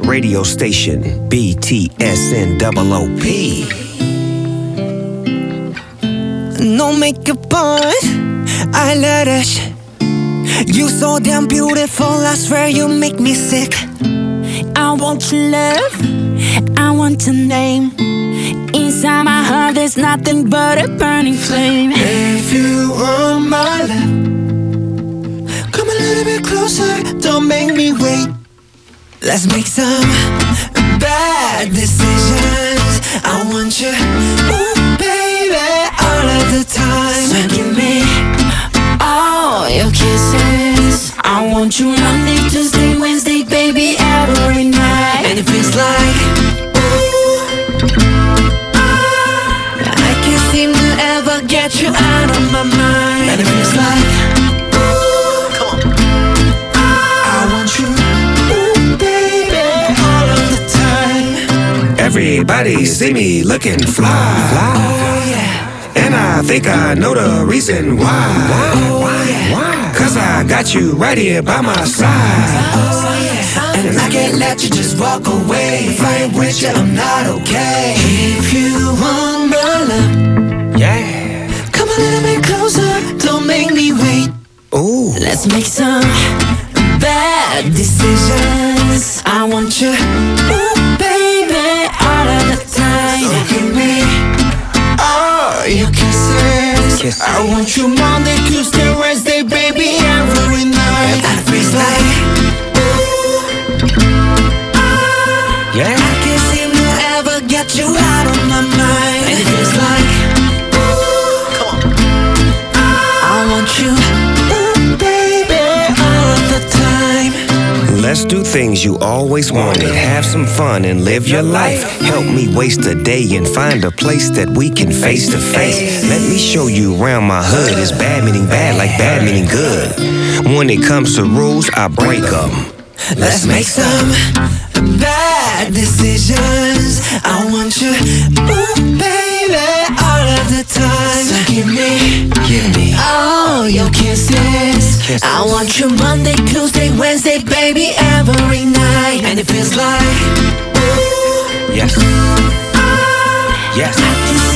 radio station, BTSNOOP. No makeup on, eyelash. You so damn beautiful, I swear you make me sick. I want your love, I want your name. Inside my heart there's nothing but a burning flame. If you want my love, come a little bit closer, don't make me wait. Let's make some bad decisions. I want you, ooh baby, all of the time. So give me all your kisses. I want you Monday, Tuesday, Wednesday, baby, every night. And it feels like, ooh, I can't seem to ever get you out of my mind. And it feels like, ooh, come on, I want you, ooh, baby, all of the time. Everybody see me looking fly. Oh yeah. And I think I know the reason why. Cause I got you right here by my side. Oh yeah. And I can't let you just walk away. If I ain't with you, I'm not okay. If you want my love, Yeah. come a little bit closer, don't make me wait. Ooh. Let's make some bad decisions. I want you, ooh baby, all of the time. So give me all your kisses. I want you Monday, Tuesday, Wednesday, baby, every night. And it feels like, ooh, Yeah. I can't seem to ever get you out of my mind. And it feels like, ooh, come on, I want you, ooh baby, all of the time. Let's do things you always wanted. Have some fun and live your life. Help me waste a day and find a place that we can face to face. Let me show you around my hood. It's bad meaning bad like bad meaning good. When it comes to rules, I break them. Let's make some bad decisions. I want you, ooh baby, all of the time. So give me all your kisses. I want you Monday, Tuesday, Wednesday, baby, every night. And it feels like, ooh, Yes. Yes. I can